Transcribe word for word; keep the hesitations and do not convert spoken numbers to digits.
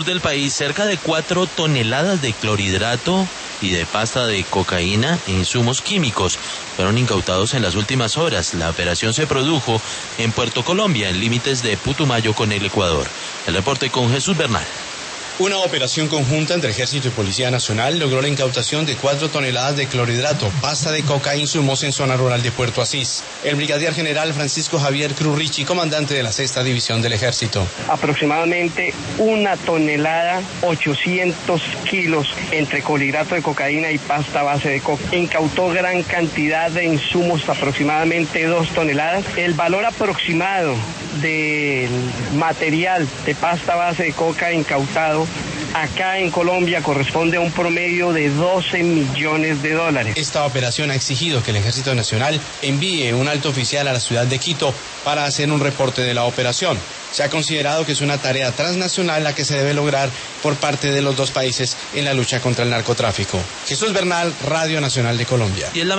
Del país, cerca de cuatro toneladas de clorhidrato y de pasta de cocaína e insumos químicos fueron incautados en las últimas horas. La operación se produjo en Puerto Colombia, en límites de Putumayo con el Ecuador. El reporte con Jesús Bernal. Una operación conjunta entre Ejército y Policía Nacional logró la incautación de cuatro toneladas de clorhidrato, pasta de coca e insumos en zona rural de Puerto Asís. El brigadier general Francisco Javier Cruz Richie, comandante de la sexta división del Ejército. Aproximadamente una tonelada, ochocientos kilos entre clorhidrato de cocaína y pasta base de coca. Incautó gran cantidad de insumos, aproximadamente dos toneladas. El valor aproximado del material de pasta base de coca incautado acá en Colombia corresponde a un promedio de doce millones de dólares. Esta operación ha exigido que el Ejército Nacional envíe un alto oficial a la ciudad de Quito para hacer un reporte de la operación. Se ha considerado que es una tarea transnacional la que se debe lograr por parte de los dos países en la lucha contra el narcotráfico. Jesús Bernal, Radio Nacional de Colombia. Y en la